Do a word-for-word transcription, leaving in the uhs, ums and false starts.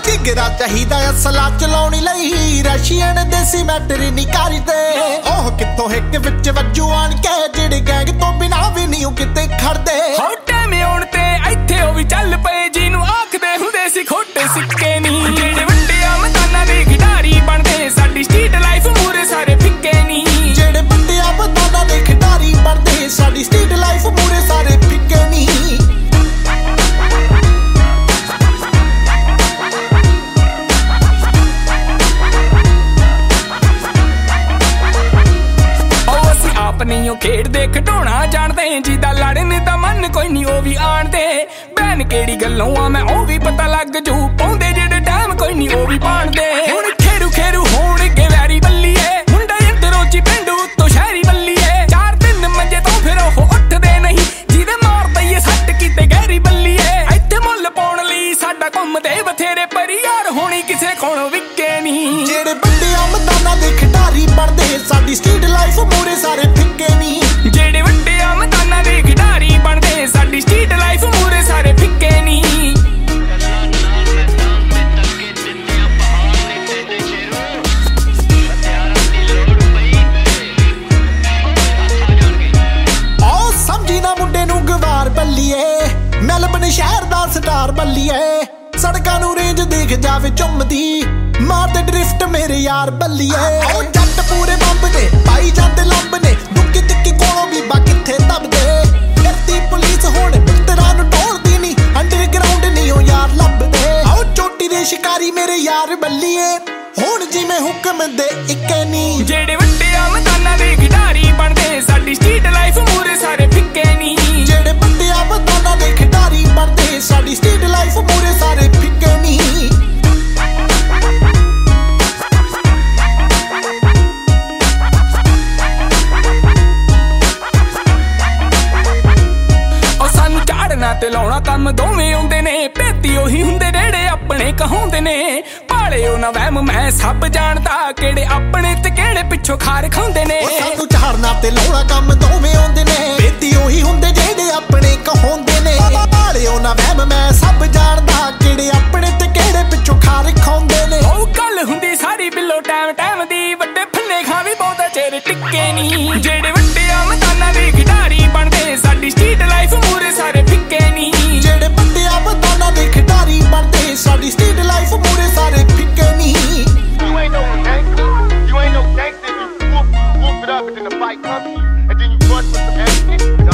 ਜਿਗਰਾ ਚਾਹੀਦਾ ਅਸਲਾ ਚਲਾਉਣੀ ਲਈ ਰਸ਼ੀਅਨ ਦੇਸੀ ਮੈਟਰ ਨਹੀਂ ਕਰਦੇ ਉਹ ਕਿੱਥੋਂ ਹਿੱਕ ਵਿੱਚ ਵੱਜੂ ਆਣ ਕੇ ਜਿਹੜੇ ਗੈਂਗ ਤੋਂ ਬਿਨਾ ਵੀ ਨਹੀਂ ਕਿਤੇ ਖੜਦੇ ਹੋ ਟਾਈਮ ਆਉਣ ਤੇ ਇੱਥੇ ਉਹ ਵੀ ਚੱਲ ਪਏ ਜਿਹਨੂੰ ਆਖਦੇ ਹੁੰਦੇ ਸੀ ਖੋਟੇ ਸਿੱਕੇ ਨਹੀਂ ਜਿਹੜੇ ਵੱਡਿਆਂ ਮਦਾਨਾਂ ਦੇ ਖਿਡਾਰੀ ਬਣਦੇ ਸਾਡੀ ਸਟਰੀਟ ਲਾਈਫ ਮੂਰੇ ਸਾਰੇ ਫਿੱਕੇ ਨਹੀਂ ਜਿਹੜੇ ਵੱਡਿਆਂ ਮਦਾਨਾਂ ਦੇ ਖਿਡਾਰੀ ਬਣਦੇ ਸਾਡੀ ਸਟਰੀਟ ਲਾਈਫ ਮੂਰੇ ਸਾਰੇ ਫਿੱਕੇ ਨਹੀਂ ਨਹੀਂ ਉਹ ਖੇਡਦੇ ਖਿਡੌਣਾ ਜਾਣਦੇ ਜਿਹਦਾ ਲੜਨ ਦਾ ਮਨ ਕੋਈ ਨਹੀਂ ਉਹ ਵੀ ਆਣਦੇ ਬੈਨ ਕਿਹੜੀ ਗੱਲੋਂ ਆ ਮੈਂ ਉਹ ਵੀ ਪਤਾ ਲੱਗ ਜੂ ਪਾਉਂਦੇ ਜਿਹੜੇ ਟਾਈਮ ਕੋਈ ਨਹੀਂ ਉਹ ਵੀ ਪਾਣਦੇ ਹੁਣ ਖੇਰੂ ਖੇਰੂ ਹੋਣਗੇ ਵੈਰੀ ਬੱਲੀਏ ਮੁੰਡਾ ਇੰਦਰੋਂ ਜੀ ਪਿੰਡੂ ਤੋਂ ਸ਼ਹਿਰੀ ਬੱਲੀਏ ਚਾਰ ਦਿਨ ਮੰਜੇ ਤੋਂ ਫਿਰ ਉਹ ਉੱਠਦੇ ਨਹੀਂ ਜਿਹਦੇ ਮਾਰ ਦਈਏ ਸੱਟ ਕੀਤੇ ਗਹਿਰੀ ਬੱਲੀਏ ਇੱਥੇ ਮੁੱਲ ਪਾਉਣ ਲਈ ਸਾਡਾ ਘੁੰਮਦੇ ਬਥੇਰੇ ਪਰ ਯਾਰ ਹੋਣੀ ਕਿਸੇ ਕੋਲੋਂ ਵਿਕੇ ਨਹੀਂ ਜਿਹੜੇ ਵੱਡਿਆਂ ਮਦਾਨਾਂ ਦੇ ਖਿਡਾਰੀ ਬਣਦੇ ਸਾਡੀ ਸਟਰੀਟ ਲਾਈਫ ਮੂਰੇ ਸਾਰੇ ਫਿੱਕੇ ਨਹੀਂ ਜਿਹੜੇ ਵੱਡਿਆਂ ਮਦਾਨਾਂ ਦੇ ਖਿਡਾਰੀ ਬਣਦੇ ਸਾਡੀ ਸਟਰੀਟ ਲਾਈਫ ਮੂਰੇ ਸਾਰੇ ਫਿੱਕੇ ਨਹੀਂ ਆਓ ਸਮਝੀ ਨਾ ਮੁੰਡੇ ਨੂੰ ਗਵਾਰ ਬੱਲੀਏ ਮੈਲਬਨ ਸ਼ਹਿਰ ਦਾ ਸਟਾਰ ਬੱਲੀਏ ਸੜਕਾਂ ਨੂੰ ਰੇਂਜ ਦੇਖ ਜਾਵੇ ਚੁੰਮਦੀ ਮਾਰਦੇ ਡਰਿਫਟ ਮੇਰੇ ਯਾਰ ਬੱਲੀਏ ਆਓ ਜੱਟ ਪੂਰੇ ਬੰਬ ਨੇ ਪਾਈ ਜਾਂਦੇ ਲੰਬ ਨੇ ਦੁੱਕੀ ਤਿੱਕੀ ਕੋਲੋਂ ਵੀ ਬਾ ਕਿੱਥੇ ਦਬਦੇ ਕਰਦੀ ਪੁਲਿਸ ਹੁਣ ਮਿੱਤਰਾਂ ਨੂੰ ਟੋਲਦੀ ਨਹੀਂ ਅੰਡਰਗਰਾਉਂਡ ਨਹੀਂ ਉਹ ਯਾਰ ਲੱਭਦੇ ਆਓ ਚੋਟੀ ਦੇ ਸ਼ਿਕਾਰੀ ਮੇਰੇ ਯਾਰ ਬੱਲੀਏ ਹੁਣ ਜਿਵੇਂ ਹੁਕਮ ਦੇ ਇੱਕੇ ਨਹੀਂ ਜਿਹੜੇ ਵੱਡਿਆਂ ਮਦਾਨਾਂ ਦੇ ਖਿਡਾਰੀ ਬਣਦੇ ਸਾਡੀ ਸਟਰੀਟ ਲਾਈਫ ਮੂਰੇ ਸਾਰੇ ਫਿੱਕੇ ਨਹੀਂ ਜਿਹੜੇ ਵੱਡਿਆਂ ਮਦਾਨਾਂ ਦੇ ਖਿਡਾਰੀ ਬਣਦੇ ਸਾਡੀ ਸਟਰੀਟ ਲਾਈਫ ਮੂਰੇ ਸਾਰੇ ਫਿੱਕੇ ਨਹੀਂ ਤੇ ਲਾਉਣਾ ਕੰਮ ਦੋਵੇਂ ਆਉਂਦੇ ਨੇ ਭੇਤੀ ਉਹੀ ਹੁੰਦੇ ਜਿਹੜੇ ਆਪਣੇ ਕਹਾਉਂਦੇ ਨੇ ਭਾਲੇ ਉਹ ਨਾ ਵਹਿਮ ਮੈਂ ਸਭ ਜਾਣਦਾ ਕਿਹੜੇ ਆਪਣੇ ਤੇ ਕਿਹੜੇ ਪਿੱਛੋਂ ਖਾਰ ਖਾਂਦੇ ਨੇ ਸਾਨੂੰ ਝਾੜਨਾ ਤੇ ਲਾਉਣਾ ਕੰਮ ਦੋਵੇਂ ਆਉਂਦੇ ਨੇ ਭੇਤੀ ਉਹੀ ਹੁੰਦੇ ਜਿਹੜੇ ਆਪਣੇ ਕਹਾਉਂਦੇ ਨੇ ਭਾਲੇ ਉਹ ਨਾ ਵਹਿਮ ਮੈਂ ਸਭ ਜਾਣਦਾ ਕਿਹੜੇ ਆਪਣੇ ਤੇ ਕਿਹੜੇ ਪਿੱਛੋਂ ਖਾਰ ਖਾਂਦੇ ਨੇ ਉਹ ਗੱਲ ਹੁੰਦੀ ਸਾਰੀ ਬਿੱਲੋ ਟਾਈਮ ਟਾਈਮ ਦੀ ਵੱਡੇ ਫੰਨੇ ਖਾ ਵੀ ਬਹੁਤਾ ਚਿਰ ਟਿੱਕੇ ਨਹੀਂ ਜਿਹੜੇ ਵੱਡਿਆਂ ਮਦਾਨਾਂ ਦੇ ਖਿਡਾਰੀ ਬਣਦੇ ਸਾਡੀ ਸਟਰੀਟ ਲਾਈਫ ਮੂਰੇ ਸਾਰੇ ਫਿੱਕੇ ਨਹੀਂ ਜਿਹੜੇ ਵੱਡਿਆਂ ਮਦਾਨਾਂ ਦੇ ਖਿਡਾਰੀ ਬਣਦੇ ਸਾਡੀ ਸਟਰੀਟ ਲਾਈਫ ਮੂਰੇ ਸਾਰੇ ਫਿੱਕੇ ਨਹੀਂ You ain't no gangster, you ain't no gangster, you whoop, whoop it up and then the fight comes and then you run with some action.